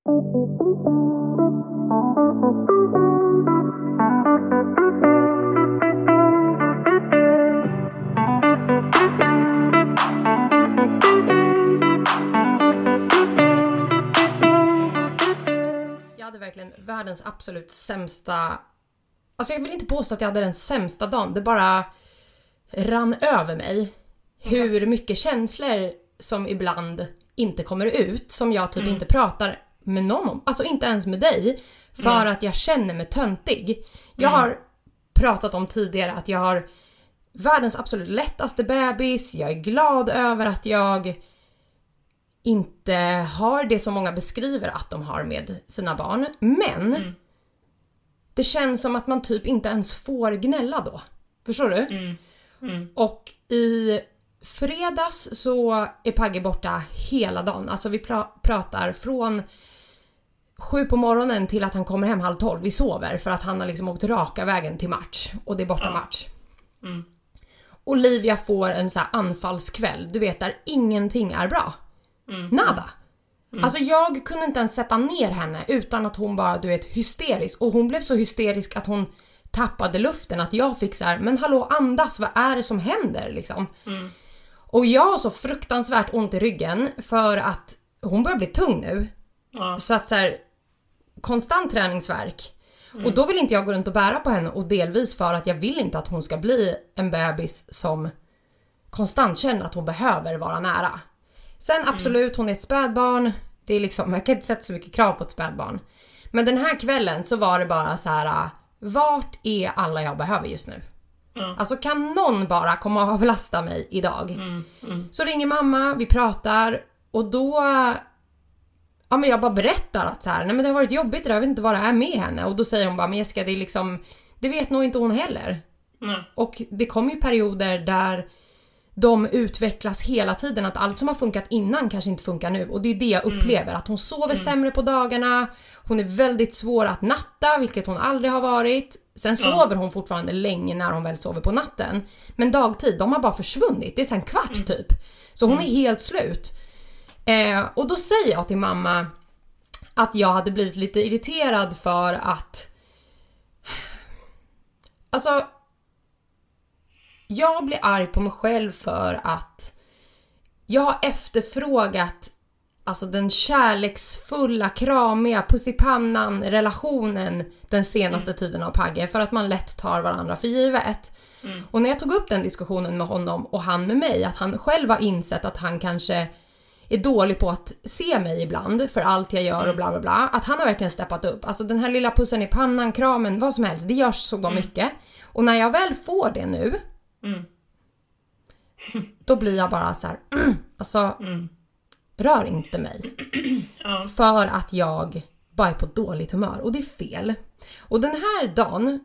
Jag hade verkligen världens absolut sämsta... Alltså jag vill inte påstå att jag hade den sämsta dagen. Det bara rann över mig. Hur mycket känslor som ibland inte kommer ut. Som jag typ inte pratar med någon om. Alltså inte ens med dig. För att jag känner mig töntig. Jag har pratat om tidigare att jag har världens absolut lättaste bebis. Jag är glad över att jag inte har det som många beskriver att de har med sina barn. Men det känns som att man typ inte ens får gnälla då. Förstår du? Och i fredags så är Pagge borta hela dagen. Alltså vi pratar från 7 på morgonen till att han kommer hem 11:30. Vi sover för att han har liksom åkt raka vägen till match. Och det är borta match. Olivia får en så här anfallskväll. Du vet, där ingenting är bra. Nada. Alltså jag kunde inte ens sätta ner henne utan att hon bara, du vet, hysterisk. Och hon blev så hysterisk att hon tappade luften. Att jag fick så här, men hallå, andas, vad är det som händer liksom? Och jag har så fruktansvärt ont i ryggen för att hon börjar bli tung nu. Så att så här, konstant träningsvärk. Och då vill inte jag gå runt och bära på henne. Och delvis för att jag vill inte att hon ska bli en bebis som konstant känner att hon behöver vara nära. Sen absolut, hon är ett spädbarn. Det är liksom, jag kan inte sätta så mycket krav på ett spädbarn. Men den här kvällen så var det bara så här: vart är alla jag behöver just nu? Alltså kan någon bara komma och avlasta mig idag? Så ringer mamma, vi pratar. Och då, ja men jag bara berättar att så här, nej men det har varit jobbigt, jag vet inte vad det är med henne. Och då säger hon bara, men Jessica, det är liksom, det vet nog inte hon heller. Och det kommer ju perioder där de utvecklas hela tiden. Att allt som har funkat innan kanske inte funkar nu. Och det är det jag upplever. Att hon sover sämre på dagarna. Hon är väldigt svår att natta, vilket hon aldrig har varit. Sen sover hon fortfarande länge när hon väl sover på natten. Men dagtid, de har bara försvunnit. Det är sen kvart typ. Så hon är helt slut. Och då säger jag till mamma att jag hade blivit lite irriterad för att... Alltså... Jag blir arg på mig själv för att jag har efterfrågat alltså den kärleksfulla, kramiga, puss i pannan relationen den senaste tiden av Pagge, för att man lätt tar varandra för givet. Och när jag tog upp den diskussionen med honom och han med mig, att han själv har insett att han kanske är dålig på att se mig ibland för allt jag gör och bla bla bla, att han har verkligen steppat upp. Alltså den här lilla pussen i pannan, kramen, vad som helst, det görs så mycket. Och när jag väl får det nu, då blir jag bara så här, alltså rör inte mig. För att jag bara är på dåligt humör. Och det är fel. Och den här dagen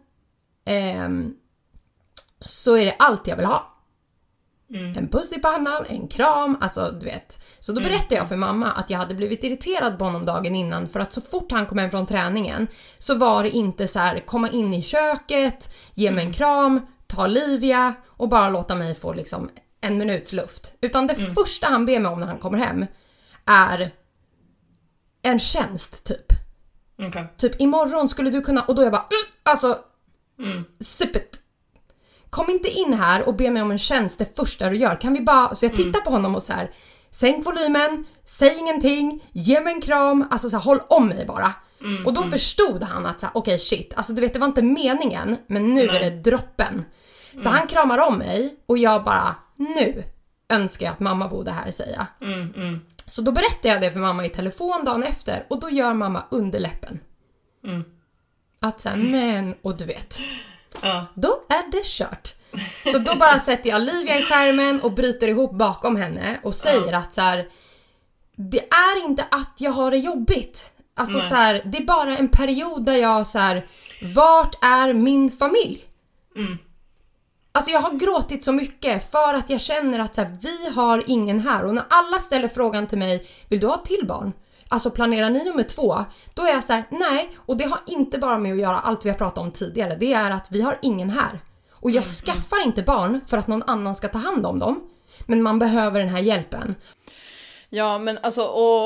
så är det allt jag vill ha. En puss i pannan, en kram, alltså du vet. Så då berättade jag för mamma att jag hade blivit irriterad på honom dagen innan. För att så fort han kom hem från träningen så var det inte så här, komma in i köket, ge mig en kram, ta Olivia och bara låta mig få liksom en minuts luft. Utan det första han ber mig om när han kommer hem är en tjänst typ. Typ imorgon skulle du kunna, och då är jag bara alltså sip it. Kom inte in här och be mig om en tjänst det första du gör. Kan vi bara, så jag tittar på honom och så här, sänk volymen, säg ingenting, ge mig en kram, alltså så här, håll om mig bara. Och då förstod han att så här, okej, shit, alltså du vet, det var inte meningen, men nu är det droppen. Så han kramar om mig och jag bara, nu önskar jag att mamma bodde här, säga. Så då berättade jag det för mamma i telefon dagen efter, och då gör mamma underläppen. Att så här, men, och du vet, då är det kört. Så då bara sätter jag Olivia i skärmen och bryter ihop bakom henne och säger att så här, det är inte att jag har det jobbigt. Alltså så här, det är bara en period där jag så här, vart är min familj? Alltså jag har gråtit så mycket för att jag känner att så här, vi har ingen här. Och när alla ställer frågan till mig, vill du ha till barn? Alltså planerar ni nummer 2? Då är jag så här, nej. Och det har inte bara med att göra allt vi har pratat om tidigare. Det är att vi har ingen här. Och jag skaffar inte barn för att någon annan ska ta hand om dem. Men man behöver den här hjälpen. Ja, men alltså, och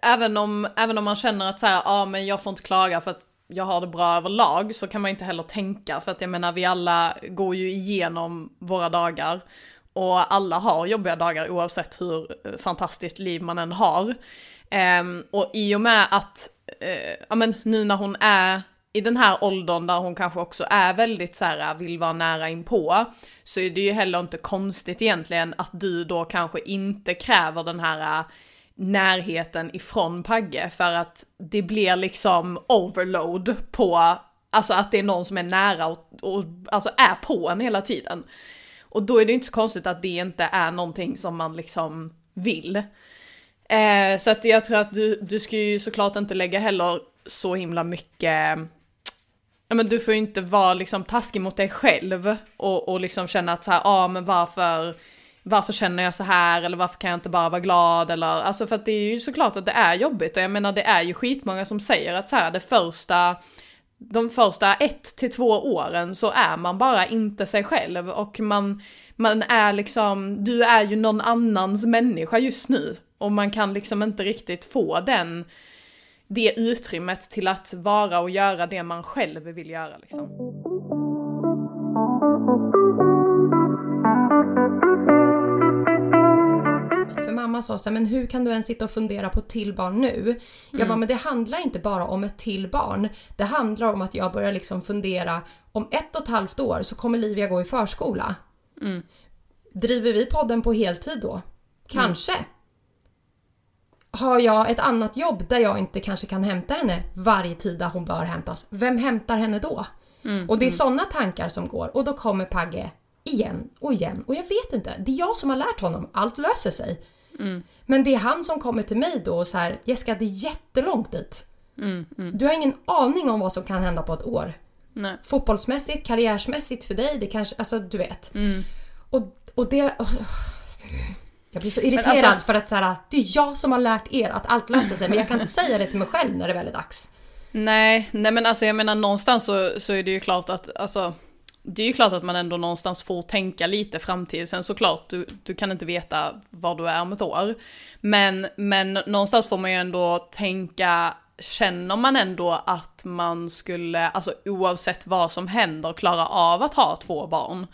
även om man känner att så här, men jag får inte klaga för att jag har det bra överlag, så kan man inte heller tänka, för att jag menar, vi alla går ju igenom våra dagar och alla har jobbiga dagar oavsett hur fantastiskt liv man än har. Och i och med att nu när hon är i den här åldern där hon kanske också är väldigt så här, vill vara nära inpå, så är det ju heller inte konstigt egentligen att du då kanske inte kräver den här närheten ifrån Pagge, för att det blir liksom overload på, alltså att det är någon som är nära och alltså är på en hela tiden. Och då är det inte så konstigt att det inte är någonting som man liksom vill. Så att jag tror att du ska ju såklart inte lägga heller så himla mycket, men du får ju inte vara liksom taskig mot dig själv och liksom känna att så här, men varför känner jag så här, eller varför kan jag inte bara vara glad, eller alltså, för att det är ju såklart att det är jobbigt, och jag menar, det är ju skitmånga som säger att så här, de första 1 till 2 åren så är man bara inte sig själv, och man är liksom, du är ju någon annans människa just nu, och man kan liksom inte riktigt få det utrymmet till att vara och göra det man själv vill göra liksom. För mamma sa så här, men hur kan du ens sitta och fundera på ett till barn nu? Jag bara, men det handlar inte bara om ett till barn. Det handlar om att jag börjar liksom fundera, om 1,5 år så kommer Livia gå i förskola. Driver vi podden på heltid då? Kanske. Har jag ett annat jobb där jag inte kanske kan hämta henne varje tid där hon bör hämtas? Vem hämtar henne då? Och det är sådana tankar som går. Och då kommer Pagge igen och igen. Och jag vet inte, det är jag som har lärt honom. Allt löser sig. Men det är han som kommer till mig då och så här, Jessica, det är jättelångt dit. Du har ingen aning om vad som kan hända på ett år. Nej. Fotbollsmässigt, karriärsmässigt för dig, det kanske, alltså du vet. Och det... Jag blir så irriterad för att så här, det är jag som har lärt er att allt löser sig, men jag kan inte säga det till mig själv när det väl är dags. Nej, men alltså jag menar, någonstans så är det ju klart att, alltså, det är ju klart att man ändå någonstans får tänka lite framtid. Sen såklart, du kan inte veta var du är om ett år. Men någonstans får man ju ändå tänka, känner man ändå att man skulle, alltså oavsett vad som händer, klara av att ha 2 barn.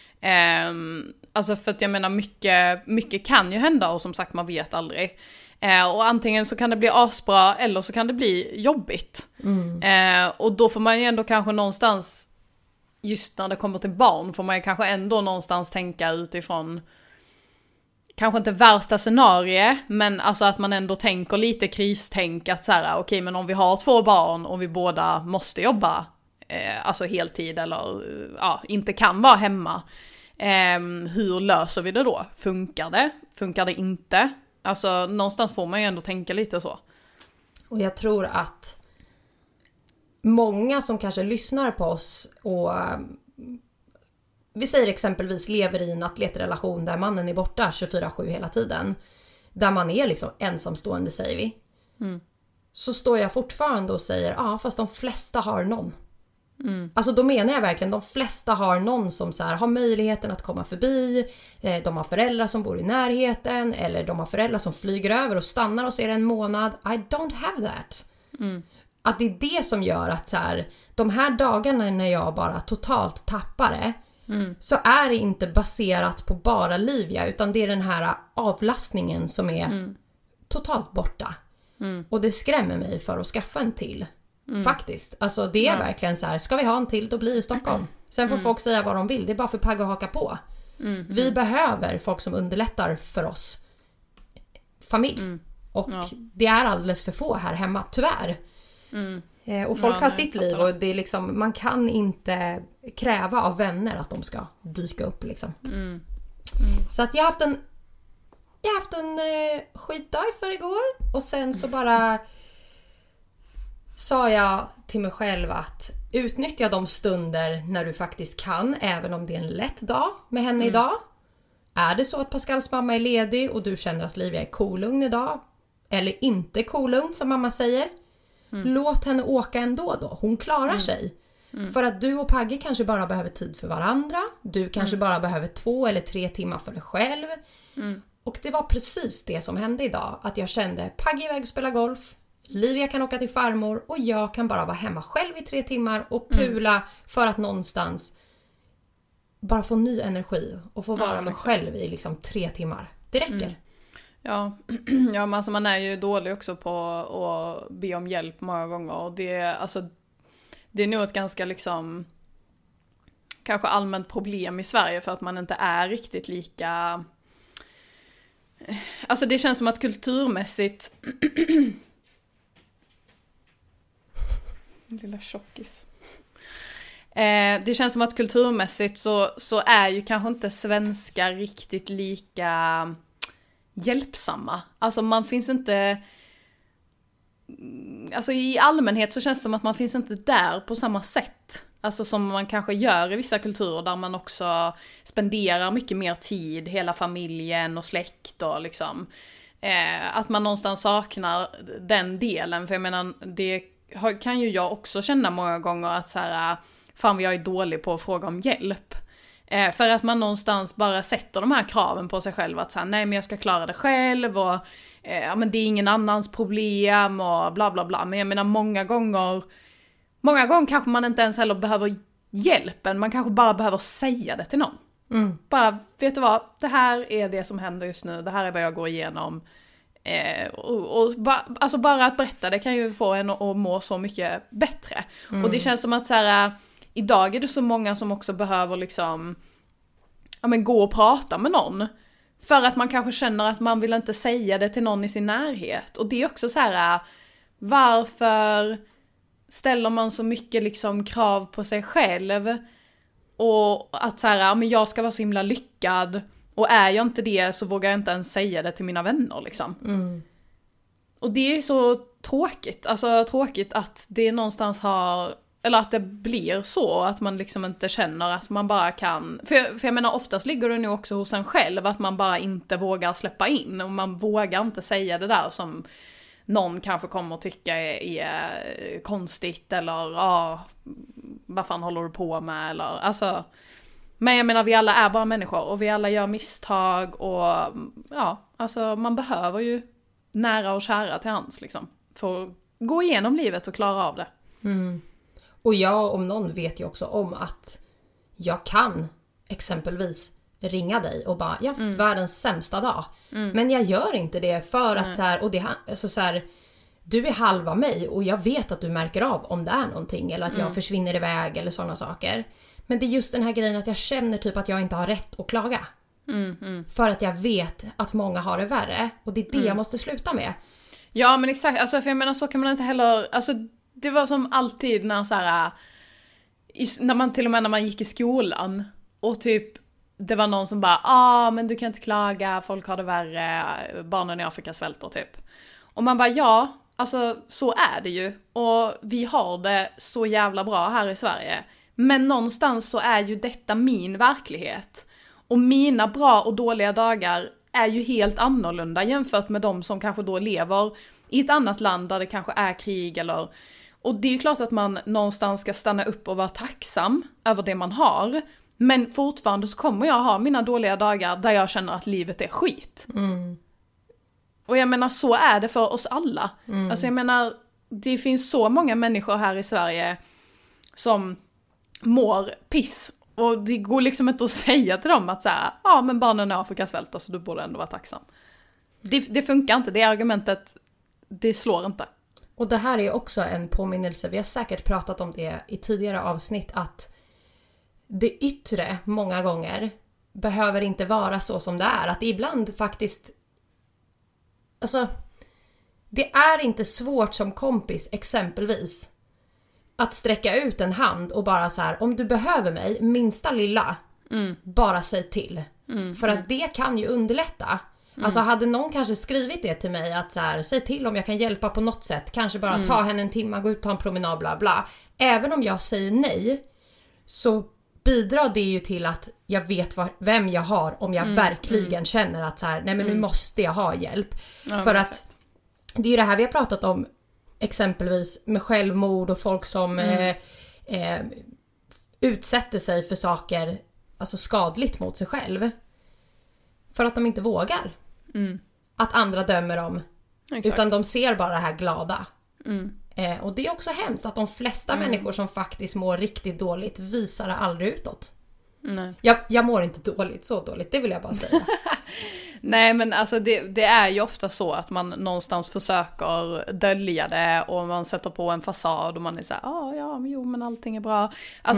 Alltså för att jag menar, mycket kan ju hända, och som sagt, man vet aldrig. Och antingen så kan det bli asbra eller så kan det bli jobbigt. Och då får man ju ändå kanske någonstans, just när det kommer till barn, får man ju kanske ändå någonstans tänka utifrån, kanske inte värsta scenario, men alltså att man ändå tänker lite kristänk, att så här, okej, men om vi har 2 barn och vi båda måste jobba alltså heltid, eller inte kan vara hemma, hur löser vi det då? Funkar det inte? Alltså någonstans får man ju ändå tänka lite så. Och jag tror att många som kanske lyssnar på oss och vi säger exempelvis lever i en atletrelation där mannen är borta 24/7 hela tiden, där man är liksom ensamstående, säger vi. Så står jag fortfarande och säger, fast de flesta har någon. Alltså då menar jag verkligen, de flesta har någon som så här, har möjligheten att komma förbi. De har föräldrar som bor i närheten, eller de har föräldrar som flyger över och stannar och ser en månad. I don't have that. Att det är det som gör att så här, de här dagarna när jag bara totalt tappar det, så är det inte baserat på bara Livia, utan det är den här avlastningen som är totalt borta. Och det skrämmer mig för att skaffa en till. Faktiskt. Alltså det är verkligen så här, ska vi ha en till, då blir det Stockholm. Sen får folk säga vad de vill. Det är bara för Pagge att haka på. Vi behöver folk som underlättar för oss. Familj. Och det är alldeles för få här hemma, tyvärr. Och folk har sitt liv, och det är liksom, man kan inte kräva av vänner att de ska dyka upp liksom. Så att jag har haft en skitdag för igår, och sen så bara sa jag till mig själv att utnyttja de stunder när du faktiskt kan, även om det är en lätt dag med henne idag. Är det så att Pascals mamma är ledig och du känner att Livia är kolugn idag, eller inte kolugn som mamma säger, låt henne åka ändå då. Hon klarar sig. För att du och Pagge kanske bara behöver tid för varandra. Du kanske bara behöver 2 eller 3 timmar för dig själv. Och det var precis det som hände idag. Att jag kände, Pagge iväg och spela golf. Livia kan åka till farmor. Och jag kan bara vara hemma själv i 3 timmar. Och pula för att någonstans bara få ny energi. Och få vara mig själv i liksom 3 timmar. Det räcker. Ja, men alltså man är ju dålig också på att be om hjälp många gånger. Och det är nog ett ganska liksom kanske allmänt problem i Sverige för att man inte är riktigt lika... Alltså det känns som att kulturmässigt... Lilla tjockis. Det känns som att kulturmässigt så är ju kanske inte svenskar riktigt lika hjälpsamma. Alltså man finns inte... Alltså i allmänhet så känns det som att man finns inte där på samma sätt. Alltså som man kanske gör i vissa kulturer där man också spenderar mycket mer tid, hela familjen och släkt och liksom. Att man någonstans saknar den delen. För jag menar, det kan ju jag också känna många gånger att så här, fan vad jag är dålig på att fråga om hjälp. För att man någonstans bara sätter de här kraven på sig själv att så här, nej men jag ska klara det själv och men det är ingen annans problem och bla bla bla. Men jag menar många gånger kanske man inte ens heller behöver hjälpen, man kanske bara behöver säga det till någon. Bara, vet du vad, det här är det som händer just nu, det här är vad jag går igenom. Alltså bara att berätta det kan ju få en att må så mycket bättre. Och det känns som att så här, idag är det så många som också behöver liksom gå och prata med någon. För att man kanske känner att man vill inte säga det till någon i sin närhet. Och det är också så här, varför ställer man så mycket liksom krav på sig själv? Och att så här, men jag ska vara så himla lyckad. Och är jag inte det så vågar jag inte ens säga det till mina vänner liksom. Och det är så tråkigt. Alltså tråkigt att det någonstans har... Eller att det blir så att man liksom inte känner att man bara kan... För jag menar oftast ligger det nog också hos en själv att man bara inte vågar släppa in. Och man vågar inte säga det där som någon kanske kommer att tycka är konstigt. Eller vad fan håller du på med? Eller, alltså, men jag menar vi alla är bara människor och vi alla gör misstag. Och alltså man behöver ju nära och kära till hands liksom. För att gå igenom livet och klara av det. Och jag om någon vet ju också om att jag kan exempelvis ringa dig och bara, jag har haft världens sämsta dag. Men jag gör inte det för att så här, och det, alltså så här, du är halva mig och jag vet att du märker av om det är någonting eller att jag försvinner iväg eller sådana saker. Men det är just den här grejen att jag känner typ att jag inte har rätt att klaga. För att jag vet att många har det värre och det är det jag måste sluta med. Ja men exakt, alltså för jag menar så kan man inte heller, alltså det var som alltid när så här, när man till och med när man gick i skolan och typ det var någon som bara men du kan inte klaga, folk har det värre, barnen i Afrika svälter typ. Och man bara ja, alltså så är det ju och vi har det så jävla bra här i Sverige. Men någonstans så är ju detta min verklighet. Och mina bra och dåliga dagar är ju helt annorlunda jämfört med de som kanske då lever i ett annat land där det kanske är krig eller... Och det är ju klart att man någonstans ska stanna upp och vara tacksam över det man har. Men fortfarande så kommer jag ha mina dåliga dagar där jag känner att livet är skit. Och jag menar så är det för oss alla. Alltså jag menar det finns så många människor här i Sverige som mår piss. Och det går liksom inte att säga till dem att så här, men barnen i Afrika svälter så du borde ändå vara tacksam. Det funkar inte, det argumentet, det slår inte. Och det här är också en påminnelse, vi har säkert pratat om det i tidigare avsnitt, att det yttre många gånger behöver inte vara så som det är. Att det ibland faktiskt, alltså det är inte svårt som kompis exempelvis att sträcka ut en hand och bara så här, om du behöver mig, minsta lilla, bara säg till. För att det kan ju underlätta. Alltså hade någon kanske skrivit det till mig att så här, säg till om jag kan hjälpa på något sätt. Kanske bara ta henne en timme, gå ut, ta en promenad, bla bla. Även om jag säger nej så bidrar det ju till att jag vet vem jag har om jag verkligen känner att så här, nej men nu måste jag ha hjälp. För att det är ju det här vi har pratat om exempelvis med självmord och folk som utsätter sig för saker alltså skadligt mot sig själv. För att de inte vågar. att andra dömer dem. Exakt. Utan de ser bara det här glada. Och det är också hemskt att de flesta människor som faktiskt mår riktigt dåligt visar det aldrig utåt. Nej. Jag mår inte dåligt, så dåligt, det vill jag bara säga. Nej, men alltså det är ju ofta så att man någonstans försöker dölja det och man sätter på en fasad och man är så här, men allting är bra.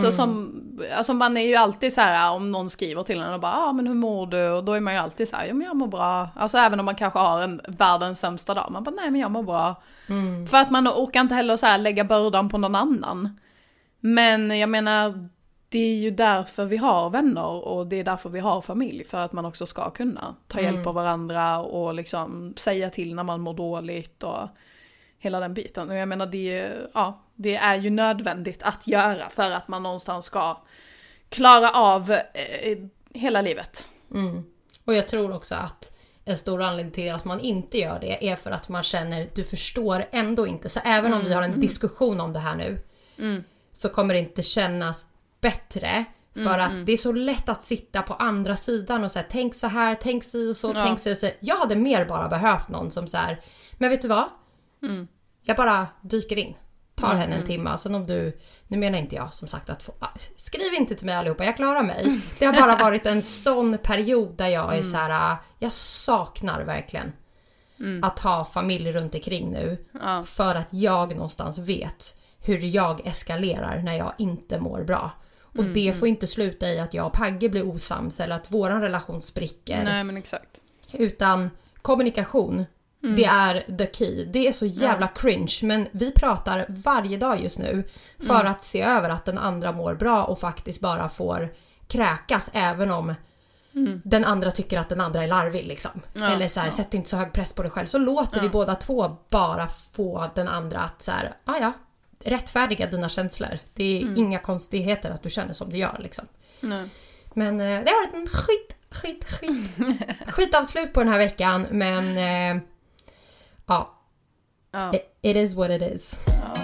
Alltså man är ju alltid så här, om någon skriver till en och bara, men hur mår du? Och då är man ju alltid så här, men jag mår bra. Alltså även om man kanske har en världens sämsta dag, man bara, nej men jag mår bra. För att man orkar inte heller så här lägga bördan på någon annan. Men jag menar, det är ju därför vi har vänner och det är därför vi har familj. För att man också ska kunna ta hjälp av varandra och liksom säga till när man mår dåligt och hela den biten. Och jag menar, det är ju nödvändigt att göra för att man någonstans ska klara av hela livet. Och jag tror också att en stor anledning till att man inte gör det är för att man känner, du förstår ändå inte. Så även om vi har en diskussion om det här nu så kommer det inte kännas bättre för att det är så lätt att sitta på andra sidan och säga, tänk så här, tänk si och så, tänk si och så. Jag hade mer bara behövt någon som så här, men vet du vad? Jag bara dyker in. Tar henne en timme. Alltså om du, nu menar inte jag som sagt att skriv inte till mig allihopa, jag klarar mig. Det har bara varit en sån period där jag är så här, jag saknar verkligen att ha familj runt omkring nu. För att jag någonstans vet hur jag eskalerar när jag inte mår bra. Och det får inte sluta i att jag och Pagge blir osams eller att våran relation spricker. Nej, men exakt. Utan kommunikation, det är the key. Det är så jävla cringe, men vi pratar varje dag just nu för att se över att den andra mår bra och faktiskt bara får kräkas även om den andra tycker att den andra är larvig liksom. Eller så här, sätt inte så hög press på dig själv. Så låter vi båda två bara få den andra att så här, rättfärdiga dina känslor. Det är inga konstigheter att du känner som du gör liksom. Men det har varit en skitavslut på den här veckan, men it is what it is.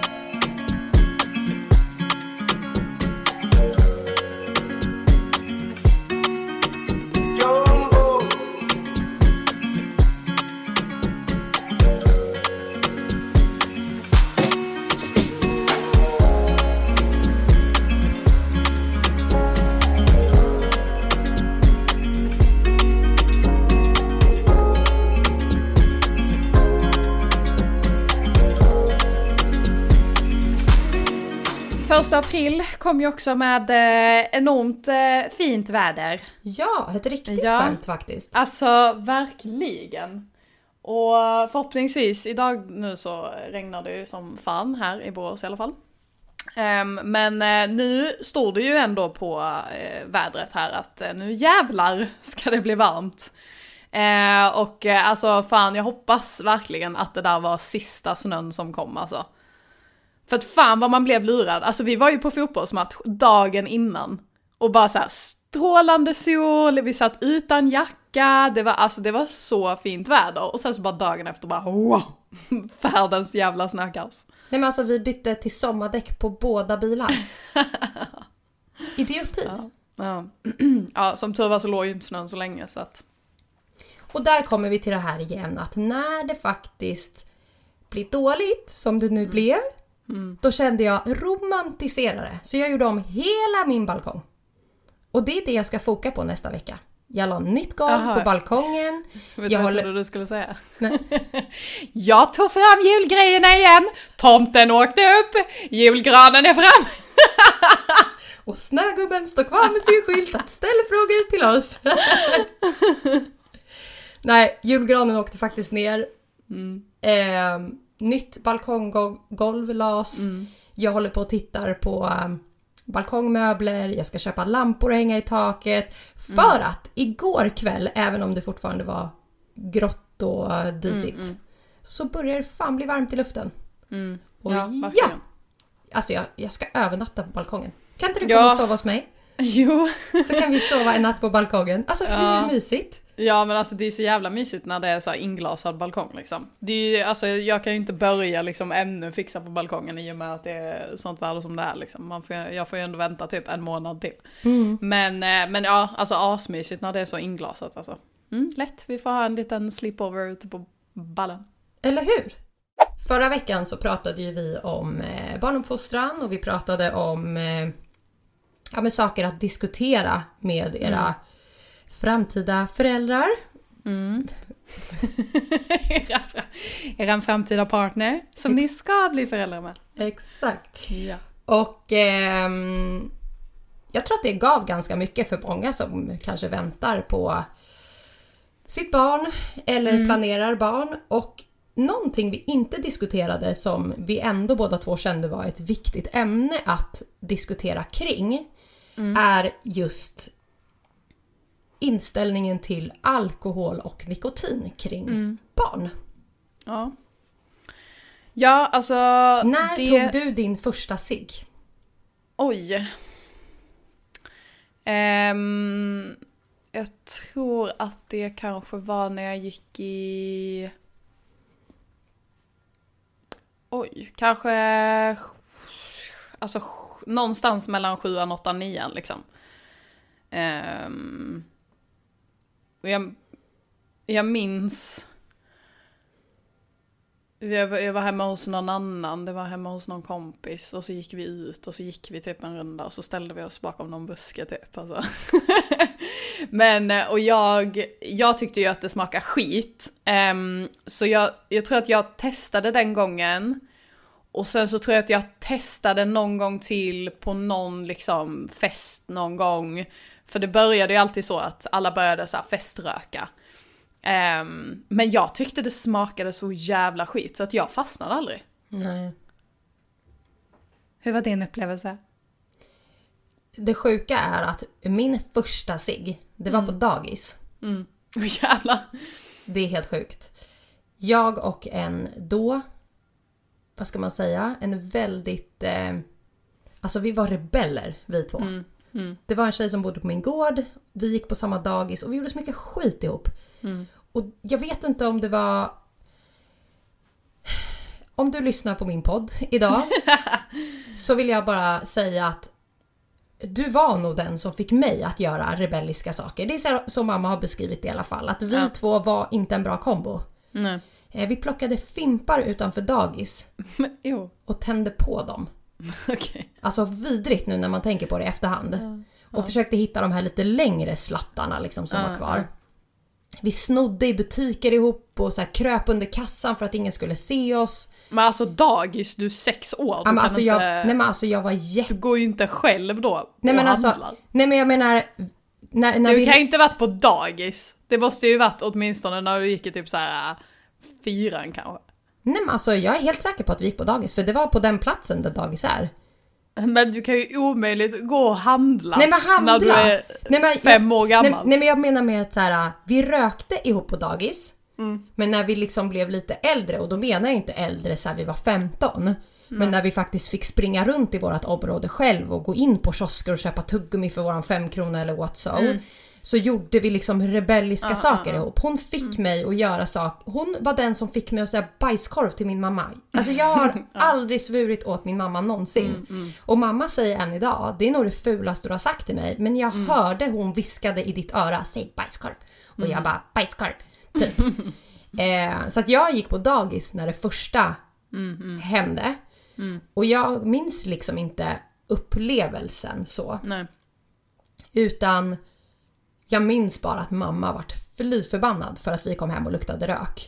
Första april kom ju också med enormt fint väder. Ja, ett riktigt skönt faktiskt. Alltså, verkligen. Och förhoppningsvis, idag nu så regnar det ju som fan här i Borås i alla fall. Men nu står det ju ändå på vädret här att nu jävlar ska det bli varmt. Och alltså fan, jag hoppas verkligen att det där var sista snön som kom alltså. För att fan vad man blev lurad. Alltså vi var ju på fotbollsmatch dagen innan. Och bara så här strålande sol. Vi satt utan jacka. Det var så fint väder. Och sen så bara dagen efter bara wow. Världens jävla snökaos. Nej men alltså vi bytte till sommardäck på båda bilar. Idioti. Ja, som tur var så låg ju inte snön så länge så att. Och där kommer vi till det här igen. Att när det faktiskt blir dåligt som det nu blev. Då kände jag romantiserare. Så jag gjorde om hela min balkong. Och det är det jag ska foka på nästa vecka. Jag la nytt golv på balkongen. Vet du vad du skulle säga? Nej. Jag tog fram julgrejerna igen. Tomten åkte upp. Julgranen är fram. Och snögubben står kvar med sin skylt att ställa frågor till oss. Nej, julgranen åkte faktiskt ner. Nytt balkonggolv las. Jag håller på och tittar på balkongmöbler. Jag ska köpa lampor och hänga i taket. För att igår kväll, även om det fortfarande var grått och disigt, så börjar det fan bli varmt i luften. Och alltså jag ska övernatta på balkongen. Kan inte du komma och sova hos mig? Jo. Så kan vi sova en natt på balkongen. Alltså hur mysigt? Ja men alltså det är så jävla mysigt när det är så här inglasad balkong liksom. Det är ju, alltså jag kan ju inte börja liksom ännu fixa på balkongen i och med att det är sånt väder som det är liksom. Jag får ju ändå vänta typ en månad till. Men ja, alltså asmysigt när det är så inglasat alltså. Lätt, vi får ha en liten sleepover ute på ballen. Eller hur? Förra veckan så pratade ju vi om barnuppfostran och vi pratade om saker att diskutera med era framtida föräldrar. Era framtida partner som ni ska bli föräldrar med. Exakt. Ja. Och jag tror att det gav ganska mycket för många som kanske väntar på sitt barn eller planerar barn. Och någonting vi inte diskuterade som vi ändå båda två kände var ett viktigt ämne att diskutera kring är just inställningen till alkohol och nikotin kring barn. Ja. Ja, alltså... När tog du din första cigg? Oj. Jag tror att det kanske var när jag gick i... kanske... Alltså någonstans mellan 7, 8, 9 liksom. Jag minns... Jag var hemma hos någon annan, det var hemma hos någon kompis och så gick vi ut och så gick vi typ en runda och så ställde vi oss bakom någon buske typ alltså. Men, och jag tyckte ju att det smakade skit. Så jag tror att jag testade den gången och sen så tror jag att jag testade någon gång till på någon liksom fest någon gång. För det började ju alltid så att alla började så här feströka. Men jag tyckte det smakade så jävla skit så att jag fastnade aldrig. Nej. Hur var din upplevelse? Det sjuka är att min första cigg, det var på dagis. Jävlar. Det är helt sjukt. Jag och en då, vad ska man säga, en väldigt, alltså vi var rebeller vi två. Det var en tjej som bodde på min gård, vi gick på samma dagis och vi gjorde så mycket skit ihop. Och jag vet inte om det var... Om du lyssnar på min podd idag så vill jag bara säga att du var nog den som fick mig att göra rebelliska saker. Det är så mamma har beskrivit det i alla fall. Att vi två var inte en bra kombo. Nej. Vi plockade fimpar utanför dagis och tände på dem. Okay. Alltså vidrigt nu när man tänker på det i efterhand. Och försökte hitta de här lite längre slattarna liksom som var kvar. Vi snodde i butiker ihop och så här kröp under kassan för att ingen skulle se oss. Men alltså dagis, du är 6 år. Ja, men alltså jag var Du går ju inte själv då. Nej men alltså, nej men jag menar när du kan ju inte varit på dagis. Det måste ju varit åtminstone när du gick i typ så här 4 kanske. Nej men alltså jag är helt säker på att vi gick på dagis för det var på den platsen där dagis är. Men du kan ju omöjligt gå och handla. Nej men handla. När du är 5 år gammal. Nej men jag menar med att så här, vi rökte ihop på dagis. Men när vi liksom blev lite äldre, och då menar jag inte äldre så här, vi var 15. Men när vi faktiskt fick springa runt i vårt område själv och gå in på kiosker och köpa tuggummi för våran 5 kronor eller what so. Så gjorde vi liksom rebelliska saker ihop. Hon fick mig att göra saker. Hon var den som fick mig att säga bajskorv till min mamma. Alltså jag har aldrig svurit åt min mamma någonsin. Och mamma säger än idag, det är nog det fulaste du har sagt till mig. Men jag hörde hon viskade i ditt öra, säg bajskorv. Och jag bara, bajskorv. Typ. Så att jag gick på dagis när det första hände. Och jag minns liksom inte upplevelsen så. Nej. Utan jag minns bara att mamma vart fly förbannad för att vi kom hem och luktade rök.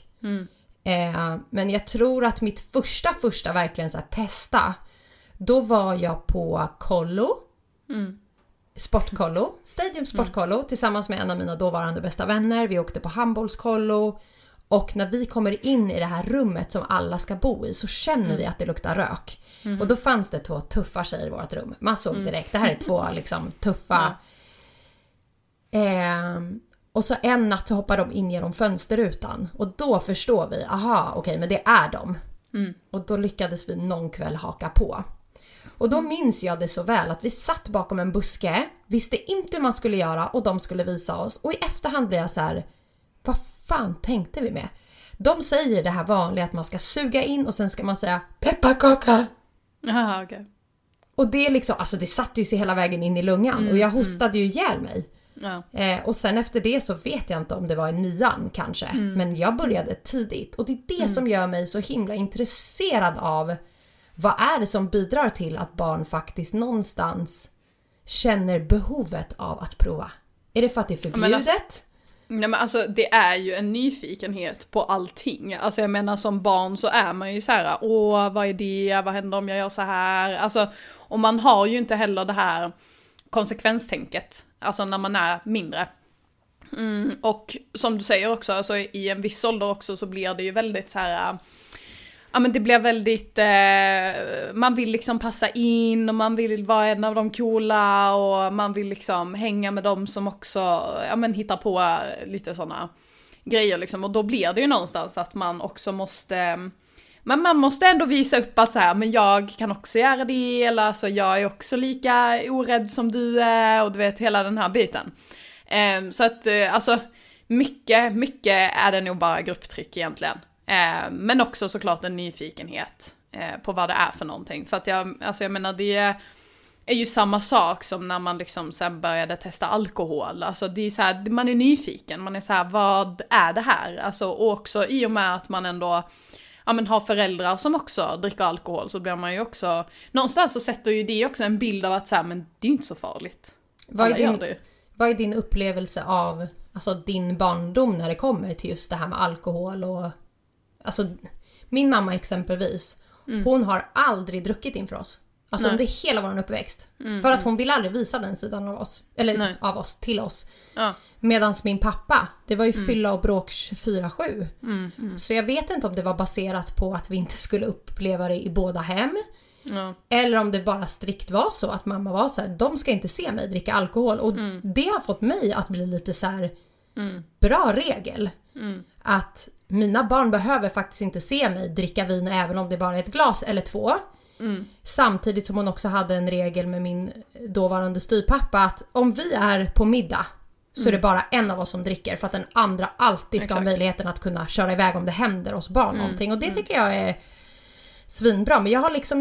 Men jag tror att mitt första verkligen så här, testa, då var jag på kollo. Sportkollo, Stadium Sportkollo tillsammans med en av mina dåvarande bästa vänner. Vi åkte på handbollskollo. Och när vi kommer in i det här rummet som alla ska bo i så känner vi att det luktar rök. Och då fanns det 2 tuffa tjejer i vårt rum. Man såg direkt, det här är 2 liksom tuffa. Och så en natt så hoppar de in genom fönsterrutan. Och då förstår vi, okej, men det är de. Och då lyckades vi någon kväll haka på. Och då minns jag det så väl att vi satt bakom en buske, visste inte hur man skulle göra och de skulle visa oss. Och i efterhand blir jag så här, vad fan tänkte vi med? De säger det här vanliga att man ska suga in och sen ska man säga pepparkaka. Okay. Och det är liksom, alltså det satt ju sig hela vägen in i lungan och jag hostade ju ihjäl mig. Ja. Och sen efter det så vet jag inte om det var i 9:an kanske. Men jag började tidigt. Och det är det som gör mig så himla intresserad av vad är det som bidrar till att barn faktiskt någonstans känner behovet av att prova. Är det för att det är förbjudet? Nej men alltså det är ju en nyfikenhet på allting. Alltså jag menar som barn så är man ju så här: åh vad är det, vad händer om jag gör så här? Alltså, och man har ju inte heller det här konsekvenstänket, alltså när man är mindre. Och som du säger också, alltså i en viss ålder också så blir det ju väldigt så här. Ja men det blir väldigt, man vill liksom passa in och man vill vara en av de coola och man vill liksom hänga med dem som också, ja men hittar på lite sådana grejer liksom. Och då blir det ju någonstans att man också måste, men man måste ändå visa upp att så här, men jag kan också göra det, eller alltså jag är också lika orädd som du är, och du vet hela den här biten. Så att alltså mycket är det nog bara grupptryck egentligen. Men också såklart en nyfikenhet på vad det är för någonting. För att jag menar det är ju samma sak som när man liksom sen började testa alkohol. Alltså det är så här, man är nyfiken, man är så här, vad är det här? Alltså, och också i och med att man ändå har föräldrar som också dricker alkohol, så blir man ju också, någonstans så sätter ju det också en bild av att så här, men det är inte så farligt. Vad är din upplevelse av alltså din barndom när det kommer till just det här med alkohol och alltså, min mamma exempelvis, hon har aldrig druckit inför oss. Alltså under hela vår uppväxt. För att hon vill aldrig visa den sidan av oss. Eller av oss, till oss. Ja. Medans min pappa, det var ju fylla och bråk 24/7. Så jag vet inte om det var baserat på att vi inte skulle uppleva det i båda hem. Ja. Eller om det bara strikt var så att mamma var så här: de ska inte se mig dricka alkohol. Och det har fått mig att bli lite så här bra regel. Att mina barn behöver faktiskt inte se mig dricka vin även om det bara är ett glas eller 2. Samtidigt som hon också hade en regel med min dåvarande styvpappa att om vi är på middag så är det bara en av oss som dricker, för att den andra alltid ska ha möjligheten att kunna köra iväg om det händer oss barn någonting. Och det tycker jag är svinbra. Men jag har liksom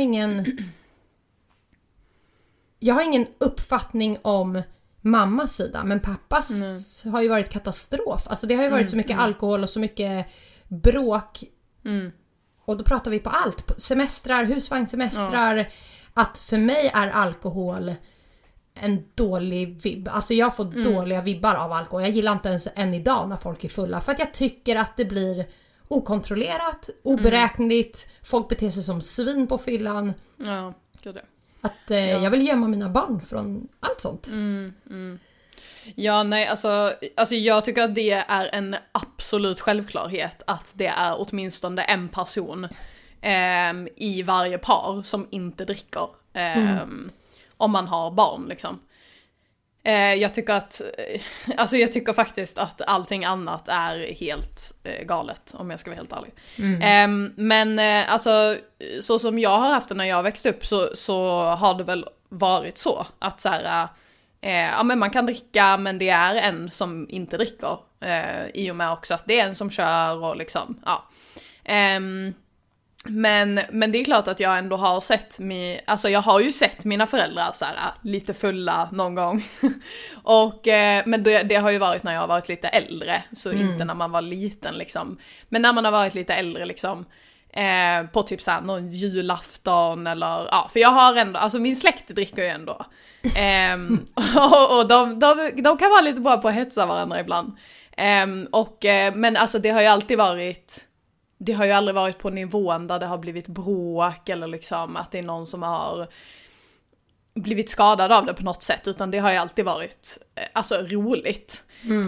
ingen uppfattning om mammas sida, men pappas har ju varit katastrof. Alltså det har ju varit så mycket alkohol och så mycket bråk. Och då pratar vi på allt. Semestrar, husvagnssemestrar. Att för mig är alkohol en dålig vibb. Alltså jag får dåliga vibbar av alkohol. Jag gillar inte ens än idag när folk är fulla. För att jag tycker att det blir okontrollerat, oberäkneligt. Folk beter sig som svin på fyllan. Ja, det. Att jag vill gömma mina barn från allt sånt. Ja, nej, alltså jag tycker att det är en absolut självklarhet att det är åtminstone en person i varje par som inte dricker om man har barn liksom. Jag tycker faktiskt att allting annat är helt galet, om jag ska vara helt ärlig. Men alltså så som jag har haft det när jag växte upp så har det väl varit så att så här, men man kan dricka, men det är en som inte dricker, i och med också att det är en som kör och liksom, ja. Men det är klart att jag ändå har sett jag har ju sett mina föräldrar så här, lite fulla någon gång. Och men det har ju varit när jag har varit lite äldre, så inte när man var liten liksom. Men när man har varit lite äldre liksom, på typ så här någon julafton eller ja, för jag har ändå, alltså min släkt dricker ju ändå. Och de kan vara lite bra på att hetsa varandra ibland. Men alltså det har ju alltid varit, det har ju aldrig varit på nivån där det har blivit bråk eller liksom att det är någon som har blivit skadad av det på något sätt, utan det har ju alltid varit alltså roligt.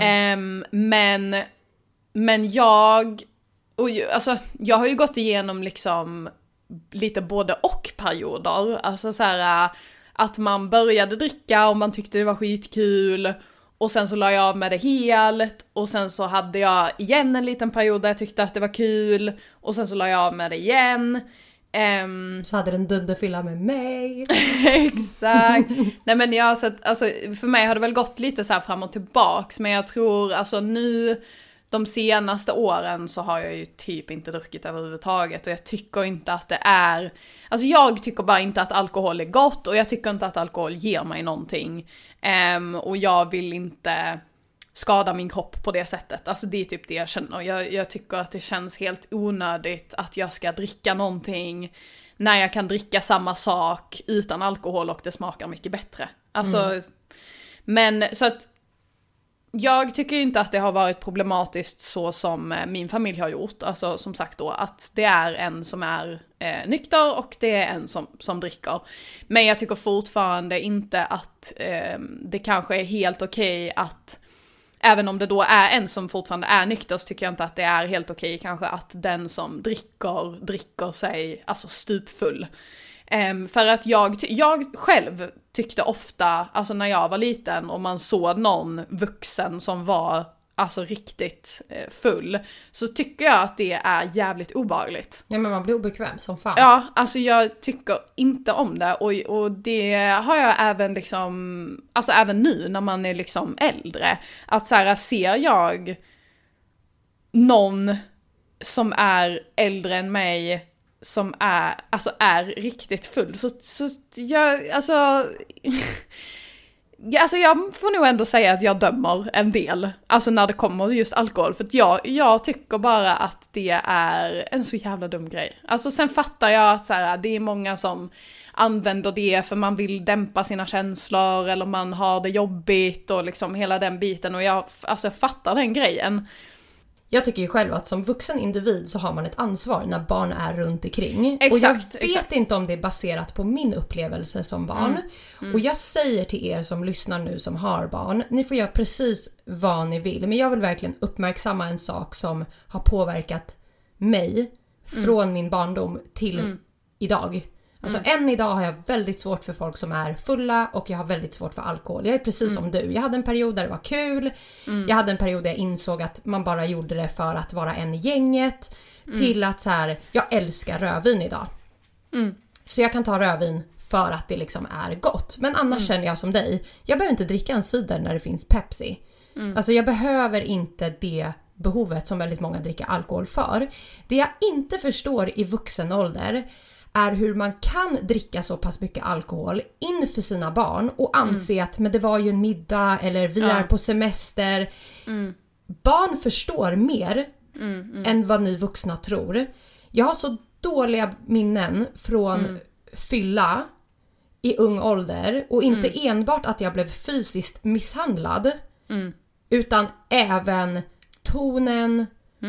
Men jag har ju gått igenom liksom lite både och perioder, alltså så här att man började dricka och man tyckte det var skitkul. Och sen så la jag av med det helt. Och sen så hade jag igen en liten period där jag tyckte att det var kul. Och sen så la jag av med det igen. Så hade den dunderfylla med mig. Exakt. Nej men jag har sett, alltså för mig har det väl gått lite så här fram och tillbaks. Men jag tror alltså nu de senaste åren så har jag ju typ inte druckit överhuvudtaget, och jag tycker inte att det är, alltså jag tycker bara inte att alkohol är gott, och jag tycker inte att alkohol ger mig någonting, och jag vill inte skada min kropp på det sättet. Alltså det är typ det jag känner. Jag tycker att det känns helt onödigt att jag ska dricka någonting när jag kan dricka samma sak utan alkohol och det smakar mycket bättre. Alltså, men så att jag tycker inte att det har varit problematiskt så som min familj har gjort. Alltså som sagt då, att det är en som är nykter och det är en som dricker. Men jag tycker fortfarande inte att det kanske är helt okej att, även om det då är en som fortfarande är nykter, så tycker jag inte att det är helt okej kanske att den som dricker sig alltså stupfull. För att jag själv tyckte ofta, alltså när jag var liten och man såg någon vuxen som var alltså riktigt full, så tycker jag att det är jävligt obehagligt. Ja, men man blir obekväm som fan. Ja, alltså jag tycker inte om det, och det har jag även liksom, alltså även nu när man är liksom äldre, att så här, ser jag någon som är äldre än mig som är riktigt full, så jag, alltså jag får nog ändå säga att jag dömer en del, alltså när det kommer just alkohol, för att jag tycker bara att det är en så jävla dum grej. Alltså sen fattar jag att så här, det är många som använder det för man vill dämpa sina känslor, eller man har det jobbigt och liksom hela den biten, och jag fattar den grejen. Jag tycker ju själv att som vuxen individ så har man ett ansvar när barn är runt omkring. Exakt, och jag vet inte om det är baserat på min upplevelse som barn. Och jag säger till er som lyssnar nu som har barn, ni får göra precis vad ni vill. Men jag vill verkligen uppmärksamma en sak som har påverkat mig från min barndom till idag. Alltså än idag har jag väldigt svårt för folk som är fulla, och jag har väldigt svårt för alkohol. Jag är precis som du. Jag hade en period där det var kul. Jag hade en period där jag insåg att man bara gjorde det för att vara en i gänget. Till att så här, jag älskar rödvin idag. Så jag kan ta rödvin för att det liksom är gott. Men annars känner jag som dig. Jag behöver inte dricka en cider när det finns Pepsi. Alltså jag behöver inte det behovet som väldigt många dricker alkohol för. Det jag inte förstår i vuxen ålder är hur man kan dricka så pass mycket alkohol inför sina barn och anse att men det var ju en middag, eller vi är på semester. Barn förstår mer än vad ni vuxna tror. Jag har så dåliga minnen från fylla i ung ålder, och inte enbart att jag blev fysiskt misshandlad, utan även tonen,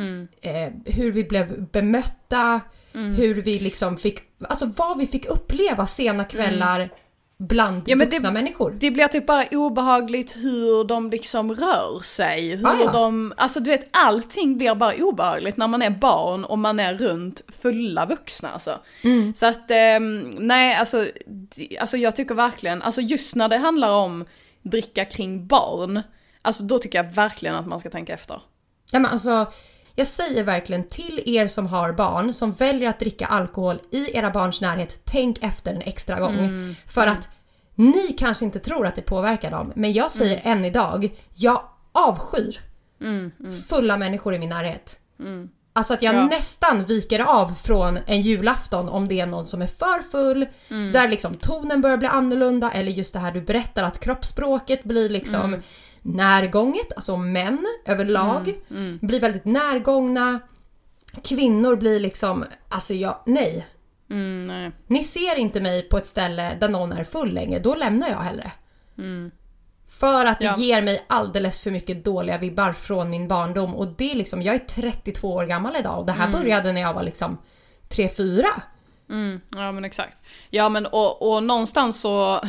hur vi blev bemötta, hur vi liksom fick, alltså vad vi fick uppleva sena kvällar bland vuxna människor. Det blir typ bara obehagligt hur de liksom rör sig, hur de, alltså du vet, allting blir bara obehagligt när man är barn och man är runt fulla vuxna alltså. Så att nej, alltså jag tycker verkligen, alltså just när det handlar om dricka kring barn, alltså då tycker jag verkligen att man ska tänka efter. Ja, men alltså jag säger verkligen till er som har barn som väljer att dricka alkohol i era barns närhet, tänk efter en extra gång. För att ni kanske inte tror att det påverkar dem, men jag säger än idag, jag avskyr fulla människor i min närhet. Alltså att jag nästan viker av från en julafton om det är någon som är för full, där liksom tonen börjar bli annorlunda, eller just det här du berättar att kroppsspråket blir liksom närgånget, alltså män överlag blir väldigt närgångna, kvinnor blir liksom, alltså nej. Nej. Ni ser inte mig på ett ställe där någon är full länge, då lämnar jag hellre. För att det ger mig alldeles för mycket dåliga vibbar från min barndom, och det är liksom, jag är 32 år gammal idag och det här började när jag var liksom 3-4. Ja men exakt. Ja men och någonstans så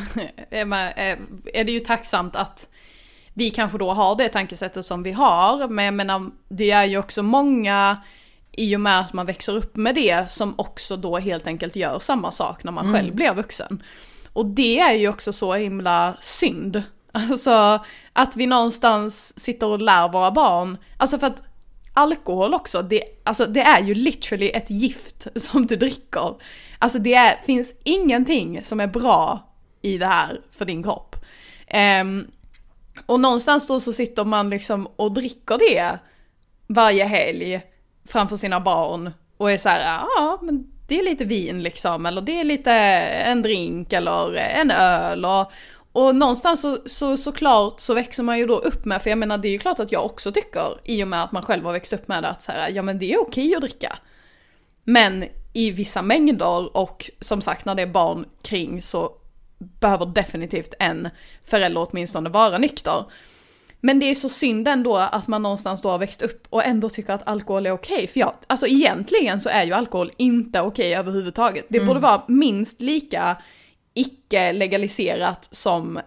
är det ju tacksamt att vi kanske då har det tankesättet som vi har, men jag menar, det är ju också många i och med att man växer upp med det som också då helt enkelt gör samma sak när man själv blir vuxen. Och det är ju också så himla synd. Alltså att vi någonstans sitter och lär våra barn, alltså för att alkohol också, det är ju literally ett gift som du dricker. Alltså finns ingenting som är bra i det här för din kropp. Och någonstans då så sitter man liksom och dricker det varje helg framför sina barn och är så här, ja men det är lite vin liksom, eller det är lite en drink eller en öl och någonstans såklart så växer man ju då upp med, för jag menar det är ju klart att jag också tycker, i och med att man själv har växt upp med det, att så här, ja men det är okej att dricka. Men i vissa mängder, och som sagt när det är barn kring så behöver definitivt en förälder åtminstone vara nykter. Men det är så synd ändå att man någonstans då har växt upp och ändå tycker att alkohol är okej. För alltså egentligen så är ju alkohol inte okej överhuvudtaget. Det borde vara minst lika icke-legaliserat som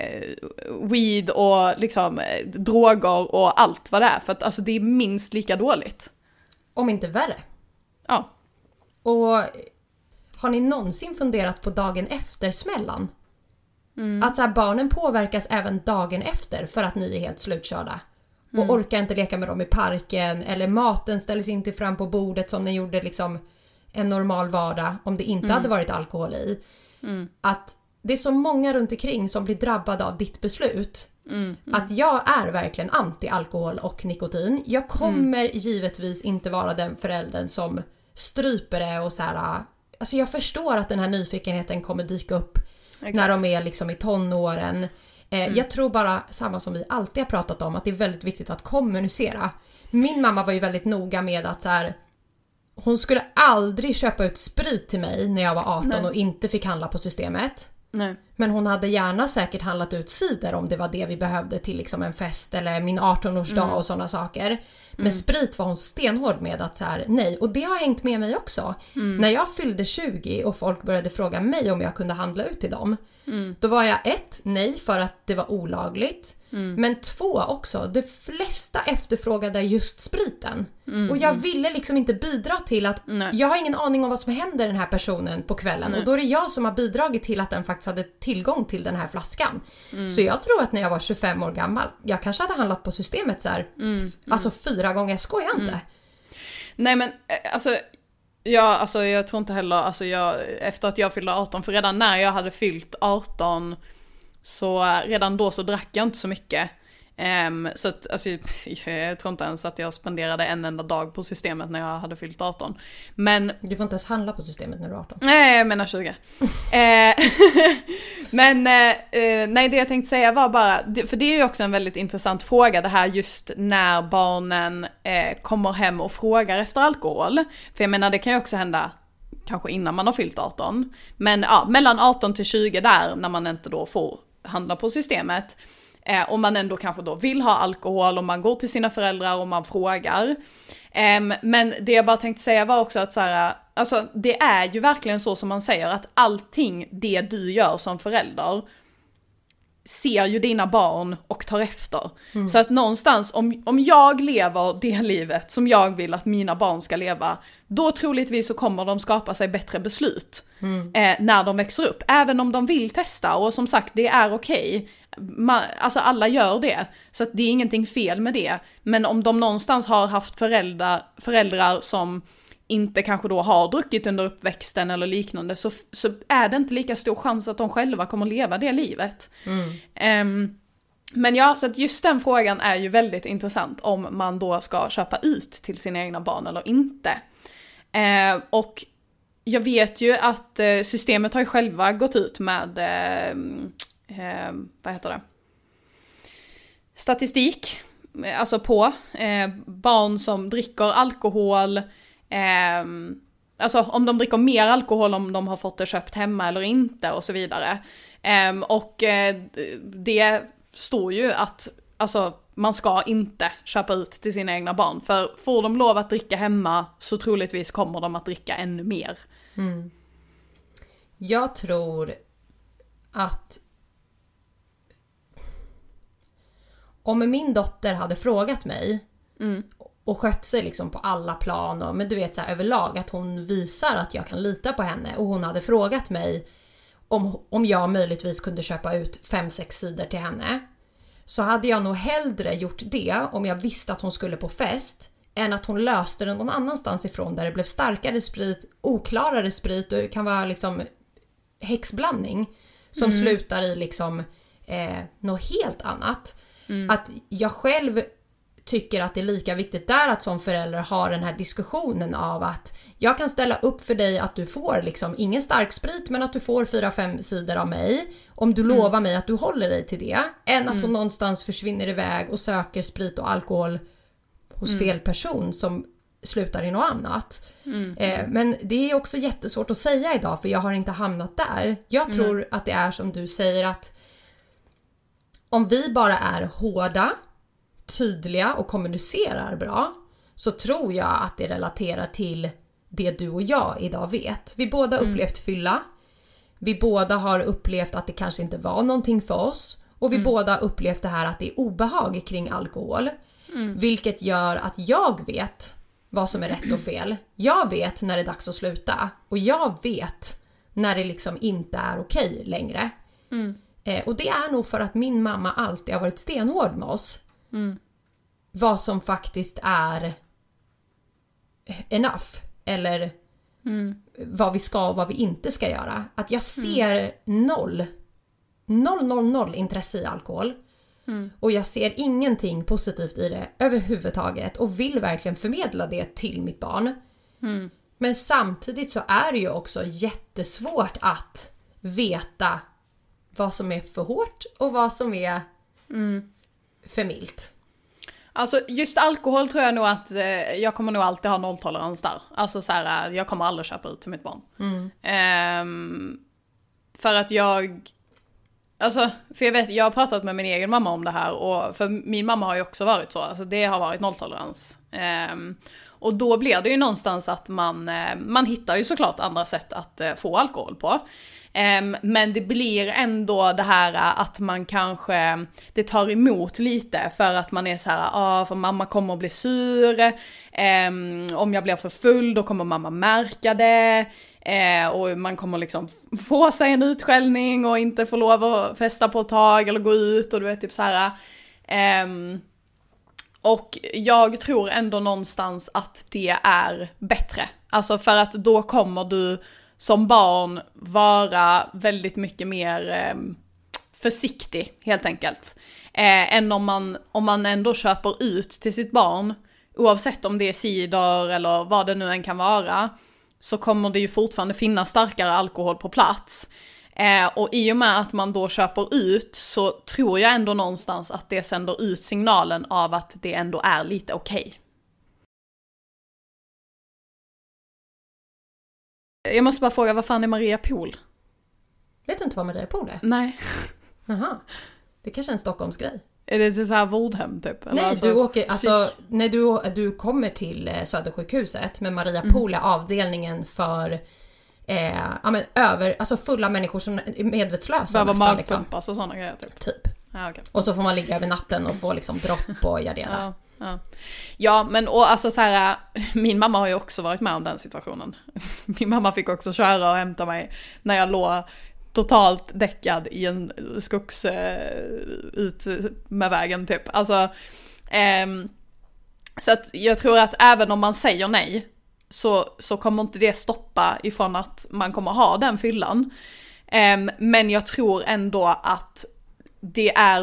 weed och liksom droger och allt vad det är. För att alltså det är minst lika dåligt. Om inte värre. Ja. Och har ni någonsin funderat på dagen efter smällan? Att så här, barnen påverkas även dagen efter för att ni är helt slutkörda. Och orkar inte leka med dem i parken. Eller maten ställs inte fram på bordet som ni gjorde liksom en normal vardag om det inte hade varit alkohol i. Att det är så många runt omkring som blir drabbade av ditt beslut. Att jag är verkligen anti-alkohol och nikotin. Jag kommer givetvis inte vara den föräldern som stryper det och så här. Alltså jag förstår att den här nyfikenheten kommer dyka upp. Exakt. När de är liksom i tonåren. Jag tror bara, samma som vi alltid har pratat om, att det är väldigt viktigt att kommunicera. Min mamma var ju väldigt noga med att så här, hon skulle aldrig köpa ut sprit till mig när jag var 18 och inte fick handla på systemet. Nej. Men hon hade gärna säkert handlat ut cider om det var det vi behövde till liksom en fest eller min 18-årsdag och sådana saker. Men sprit var hon stenhård med att så här, nej. Och det har hängt med mig också. När jag fyllde 20 och folk började fråga mig om jag kunde handla ut till dem. Då var jag 1, nej för att det var olagligt. Men 2 också, de flesta efterfrågade just spriten. Och jag ville liksom inte bidra till att jag har ingen aning om vad som händer den här personen på kvällen. Och då är det jag som har bidragit till att den faktiskt hade tillgång till den här flaskan. Så jag tror att när jag var 25 år gammal, jag kanske hade handlat på systemet så här, alltså 4 gånger, jag skojar inte. Nej men alltså jag tror inte heller, alltså efter att jag fyllde 18, för redan när jag hade fyllt 18 så redan då så drack jag inte så mycket. Så att, alltså, jag tror inte ens att jag spenderade en enda dag på systemet när jag hade fyllt 18. Men du får inte ens handla på systemet när du är 18. Nej, jag menar 20. Men nej, det jag tänkte säga var bara, för det är ju också en väldigt intressant fråga det här just när barnen kommer hem och frågar efter alkohol. För jag menar det kan ju också hända kanske innan man har fyllt 18. Men ja, mellan 18 till 20 där när man inte då får handla på systemet. Om man ändå kanske då vill ha alkohol och man går till sina föräldrar och man frågar. Men det jag bara tänkte säga var också att så här, alltså det är ju verkligen så som man säger att allting det du gör som förälder ser ju dina barn och tar efter. Så att någonstans om jag lever det livet som jag vill att mina barn ska leva, då troligtvis så kommer de skapa sig bättre beslut när de växer upp. Även om de vill testa, och som sagt det är okej. Alltså alla gör det, så att det är ingenting fel med det. Men om de någonstans har haft föräldrar som inte kanske då har druckit under uppväxten eller liknande, så är det inte lika stor chans att de själva kommer leva det livet. Men ja, så att just den frågan är ju väldigt intressant, om man då ska köpa ut till sina egna barn eller inte. Och jag vet ju att systemet har ju själva gått ut med vad heter det? Statistik, alltså på barn som dricker alkohol, alltså om de dricker mer alkohol, om de har fått det köpt hemma eller inte och så vidare. Och det står ju att alltså, man ska inte köpa ut till sina egna barn, för får de lov att dricka hemma så troligtvis kommer de att dricka ännu mer. Jag tror att om min dotter hade frågat mig och skött sig liksom på alla plan, och, men du vet så här, överlag att hon visar att jag kan lita på henne, och hon hade frågat mig om jag möjligtvis kunde köpa ut 5-6 sidor till henne, så hade jag nog hellre gjort det om jag visste att hon skulle på fest, än att hon löste den någon annanstans ifrån där det blev starkare sprit, oklarare sprit, och det kan vara liksom häxblandning som slutar i liksom något helt annat. Att jag själv tycker att det är lika viktigt där att som förälder ha den här diskussionen av att jag kan ställa upp för dig att du får liksom ingen starksprit men att du får 4-5 sidor av mig om du lovar mig att du håller dig till det, än att hon någonstans försvinner iväg och söker sprit och alkohol hos fel person som slutar i något annat. Men det är också jättesvårt att säga idag för jag har inte hamnat där. Jag tror att det är som du säger att om vi bara är hårda, tydliga och kommunicerar bra så tror jag att det relaterar till det du och jag idag vet. Vi båda upplevt fylla. Vi båda har upplevt att det kanske inte var någonting för oss. Och vi båda upplevt det här att det är obehag kring alkohol. Vilket gör att jag vet vad som är rätt och fel. Jag vet när det är dags att sluta. Och jag vet när det liksom inte är okej längre. Och det är nog för att min mamma alltid har varit stenhård med oss. Vad som faktiskt är enough. Eller vad vi ska och vad vi inte ska göra. Att jag ser noll intresse i alkohol. Och jag ser ingenting positivt i det överhuvudtaget. Och vill verkligen förmedla det till mitt barn. Men samtidigt så är det ju också jättesvårt att veta vad som är för hårt och vad som är för milt. Alltså just alkohol tror jag nog att jag kommer nog alltid ha nolltolerans där. Alltså så här, jag kommer aldrig köpa ut till mitt barn. För att för jag vet, jag har pratat med min egen mamma om det här och för min mamma har ju också varit så, alltså det har varit nolltolerans. Och då blir det ju någonstans att man hittar ju såklart andra sätt att få alkohol på. Men det blir ändå det här att man kanske, det tar emot lite för att man är så här, för mamma kommer att bli sur, om jag blir för full då kommer mamma märka det, och man kommer liksom få sig en utskällning och inte få lov att festa på ett tag eller gå ut och du vet typ så här. Och jag tror ändå någonstans att det är bättre, alltså för att då kommer du som barn vara väldigt mycket mer försiktig helt enkelt. Än om man ändå köper ut till sitt barn, oavsett om det är cider eller vad det nu än kan vara, så kommer det ju fortfarande finnas starkare alkohol på plats. Och i och med att man då köper ut så tror jag ändå någonstans att det sänder ut signalen av att det ändå är lite okej. Jag måste bara fråga, vad fan är Maria Pool? Vet du inte vad Maria Pool är? Nej. Jaha. Det kanske är en Stockholmsgrej. Är det till så här vårdhem typ? Eller nej, alltså, du åker, alltså, när du kommer till Södersjukhuset med Maria Pool är avdelningen för alltså fulla människor som är medvetslösa. Behöver magpumpas och sådana grejer typ. Ja, okay. Och så får man ligga över natten och få liksom dropp och Jardera. Ja, men och alltså så här, min mamma har ju också varit med om den situationen. Min mamma fick också köra och hämta mig när jag låg totalt däckad i en skogs ut med vägen typ. Alltså, så att jag tror att även om man säger nej så kommer inte det stoppa ifrån att man kommer ha den fyllan. Men jag tror ändå att det är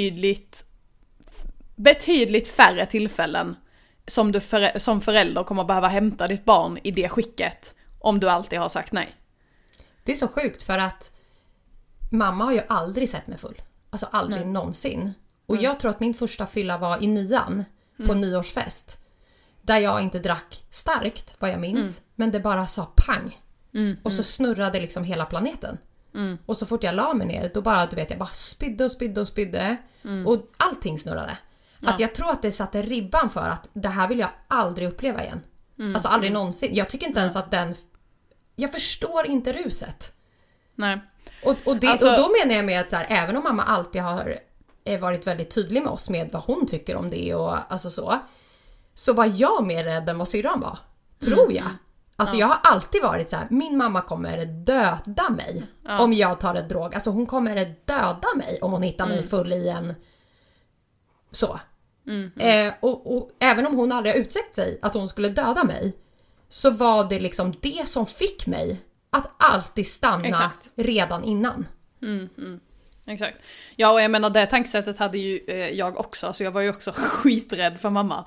betydligt färre tillfällen som du som förälder kommer behöva hämta ditt barn i det skicket om du alltid har sagt nej. Det är så sjukt för att mamma har ju aldrig sett mig full. Alltså aldrig någonsin. Och jag tror att min första fylla var i 9:an på nyårsfest. Där jag inte drack starkt, vad jag minns. Men det bara sa pang. Och så snurrade liksom hela planeten. Och så fort jag la mig ner, då bara, du vet, jag bara spydde. Och allting snurrade. Ja. Att jag tror att det satte ribban för att det här vill jag aldrig uppleva igen. Alltså aldrig någonsin. Jag tycker inte ens att jag förstår inte ruset. Nej. Och då menar jag med att så här, även om mamma alltid har varit väldigt tydlig med oss med vad hon tycker om det och alltså så var jag mer rädd än vad syrran var. Tror jag. Alltså jag har alltid varit så här, min mamma kommer döda mig om jag tar ett drog. Alltså hon kommer döda mig om hon hittar mig full i en så. Och även om hon aldrig har utsagt sig att hon skulle döda mig, så var det liksom det som fick mig att alltid stanna redan innan. Exakt. Ja, och jag menar det tankesättet hade ju jag också. Alltså jag var ju också skiträdd för mamma.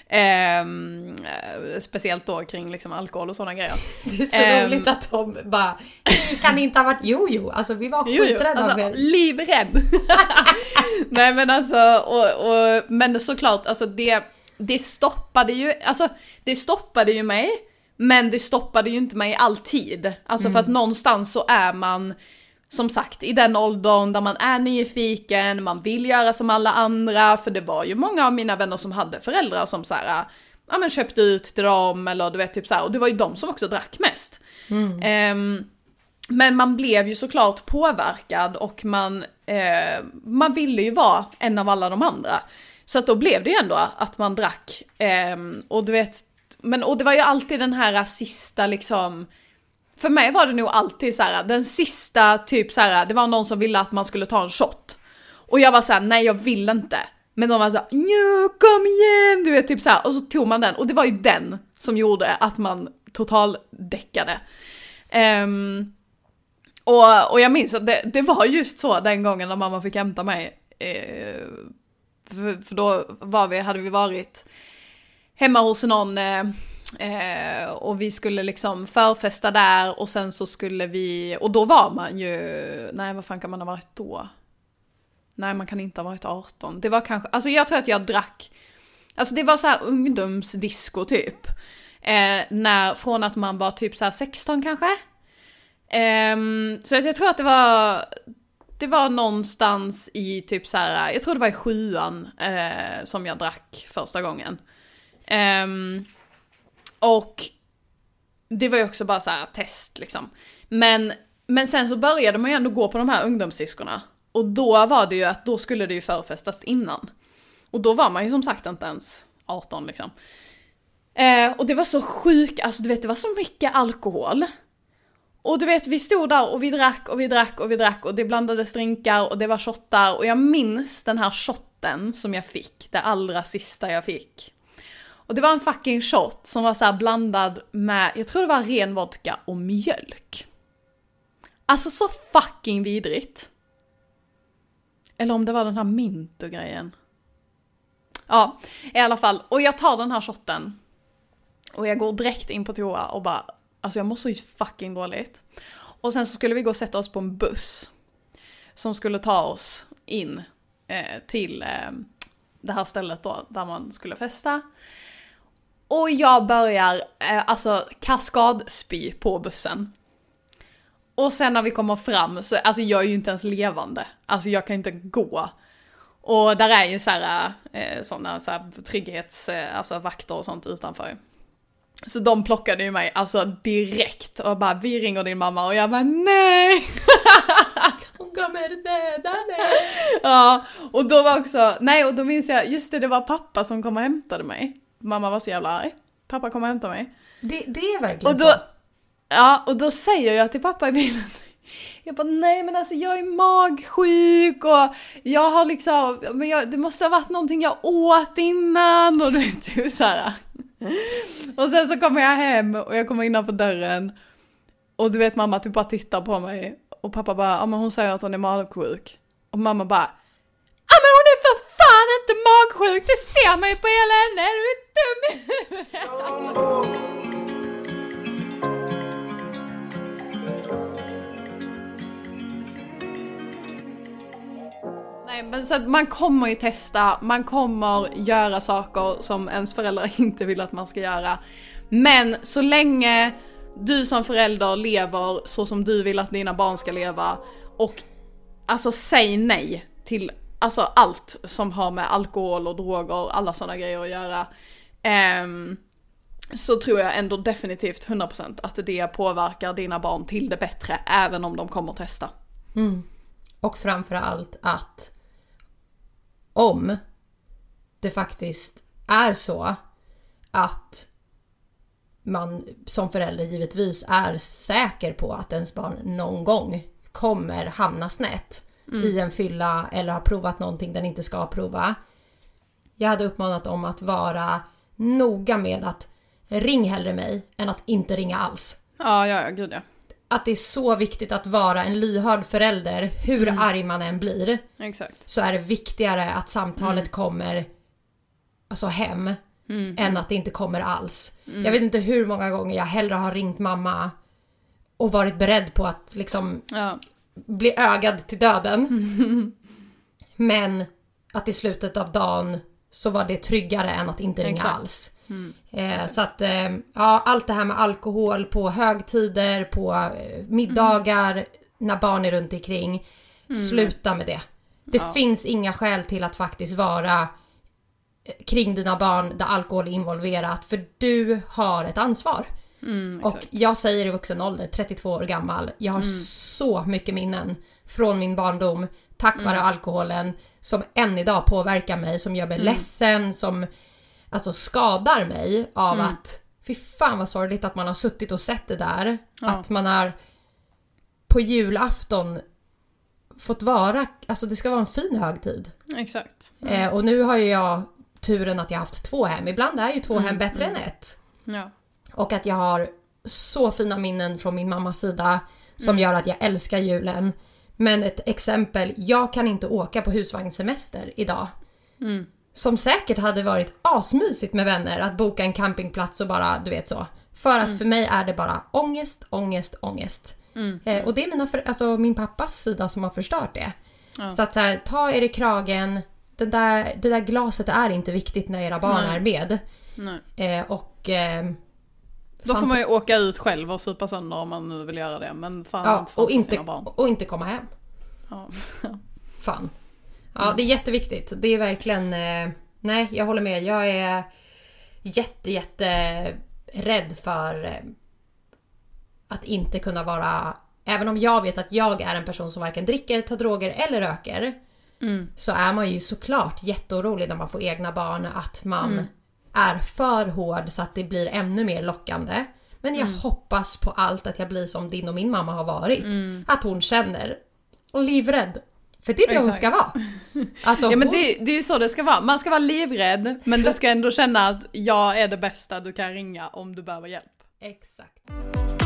Speciellt då kring liksom alkohol och sådana grejer. Det är så roligt att de bara, kan inte ha varit, jo, alltså vi var skiträdda. Alltså, livrädd. Nej men alltså, men såklart, alltså det stoppade ju mig, men det stoppade ju inte mig alltid. Alltså för att någonstans så är man, som sagt, i den åldern där man är nyfiken, man vill göra som alla andra, för det var ju många av mina vänner som hade föräldrar som så här, ja men köpte ut till dem, eller du vet typ så här, och det var ju de som också drack mest. Men man blev ju såklart påverkad och man ville ju vara en av alla de andra. Så att då blev det ju ändå att man drack. Och du vet, och det var ju alltid den här sista liksom, för mig var det nog alltid så här, den sista typ så här, det var någon som ville att man skulle ta en shot. Och jag var så här, nej jag vill inte. Men de var så här, ja kom igen, du vet typ så här, och så tog man den och det var ju den som gjorde att man totaldäckade. Och jag minns att det var just så den gången när mamma fick hämta mig. För då hade vi varit hemma hos någon och vi skulle liksom förfesta där och sen så skulle vi, och då var man ju, nej vad fan kan man ha varit då? Nej man kan inte ha varit 18. Det var kanske, alltså jag tror att jag drack, alltså det var så här ungdomsdisco typ. Från att man var typ så här 16 kanske. Så jag tror att det var någonstans i typ så här, jag tror det var i 7:an som jag drack första gången. Och det var ju också bara så här test liksom. Men sen så började man ju ändå gå på de här ungdomsdiskorna. Och då var det ju att då skulle det ju förfestas innan. Och då var man ju som sagt inte ens 18 liksom. Och det var så sjukt, alltså du vet det var så mycket alkohol. Och du vet vi stod där och vi drack och det blandades drinkar och det var shottar. Och jag minns den här shotten som jag fick, det allra sista jag fick. Och det var en fucking shot som var så här blandad med, jag tror det var ren vodka och mjölk. Alltså så fucking vidrigt. Eller om det var den här mint och grejen. Ja, i alla fall. Och jag tar den här shotten. Och jag går direkt in på toa och bara, alltså jag mår så fucking dåligt. Och sen så skulle vi gå och sätta oss på en buss. Som skulle ta oss in till det här stället då, där man skulle festa. Och jag börjar alltså kaskadspy på bussen. Och sen när vi kommer fram så, alltså jag är ju inte ens levande. Alltså jag kan inte gå. Och där är ju så här sådana så här trygghets, alltså vakter och sånt utanför. Så de plockade ju mig alltså direkt och bara, vi ringer din mamma, och jag bara nej. Hon kommer döda mig. Ja, och då var också, nej, och då minns jag, just det var pappa som kom och hämtade mig. Mamma var så jävla arg. Pappa kom och hämtade mig. Det är verkligen och då, så. Ja, och då säger jag till pappa i bilen, jag bara, nej men alltså jag är magsjuk och jag har liksom, men det måste ha varit någonting jag åt innan och du vet ju så här. Och sen så kommer jag hem och jag kommer innanför dörren och du vet mamma typ bara tittar på mig och pappa bara, ja men hon säger att hon är magsjuk. Och mamma bara, ja men hon är för fan inte magsjuk, det ser man ju på hela henne, är du dum i huvudet? Nej, men så att man kommer ju testa, man kommer göra saker som ens föräldrar inte vill att man ska göra. Men så länge du som förälder lever så som du vill att dina barn ska leva, och alltså säg nej till alltså allt som har med alkohol och droger, alla sådana grejer att göra, så tror jag ändå definitivt 100% att det påverkar dina barn till det bättre, även om de kommer testa. Och framförallt att om det faktiskt är så att man som förälder givetvis är säker på att ens barn någon gång kommer hamna snett i en fylla eller har provat någonting den inte ska prova. Jag hade uppmanat om att vara noga med att ring hellre mig än att inte ringa alls. Ja, gud ja. att det är så viktigt att vara en lyhörd förälder, hur arg man än blir. Exakt. Så är det viktigare att samtalet kommer alltså hem än att det inte kommer alls. Jag vet inte hur många gånger jag hellre har ringt mamma och varit beredd på att liksom bli ögad till döden. Men att i slutet av dagen så var det tryggare än att inte ringa alls. Så att allt det här med alkohol på högtider, på middagar, när barn är runt omkring, sluta med det. Det finns inga skäl till att faktiskt vara kring dina barn där alkohol är involverat, för du har ett ansvar. Och jag säger i vuxen ålder, 32 år gammal, jag har så mycket minnen från min barndom tack vare alkoholen som än idag påverkar mig, som gör mig ledsen, som alltså skadar mig av att fy fan vad sorgligt att man har suttit och sett det där. Att man har på julafton fått vara, alltså det ska vara en fin högtid. Exakt. Och nu har ju jag turen att jag har haft 2 hem. Ibland är ju 2 hem bättre än 1. Ja. Och att jag har så fina minnen från min mammas sida som gör att jag älskar julen. Men ett exempel, jag kan inte åka på husvagnssemester idag. Som säkert hade varit asmysigt med vänner att boka en campingplats och bara, du vet så. För att för mig är det bara ångest. Och det är min pappas sida som har förstört det. Så att så här, ta er i kragen. Det där glaset är inte viktigt när era barn är med. Då får man ju åka ut själv och supa sönder om man nu vill göra det. Men fan, och inte komma hem. Fan. Ja, det är jätteviktigt. Det är verkligen... nej, jag håller med. Jag är jätte rädd för att inte kunna vara... Även om jag vet att jag är en person som varken dricker, tar droger eller röker. Så är man ju såklart jätteorolig när man får egna barn. Att man är för hård så att det blir ännu mer lockande. Men jag hoppas på allt att jag blir som din och min mamma har varit. Att hon känner livrädd. För det är det hon ska vara. Alltså, men det är ju så det ska vara. Man ska vara livrädd, men du ska ändå känna att jag är det bästa du kan ringa om du behöver hjälp. Exakt.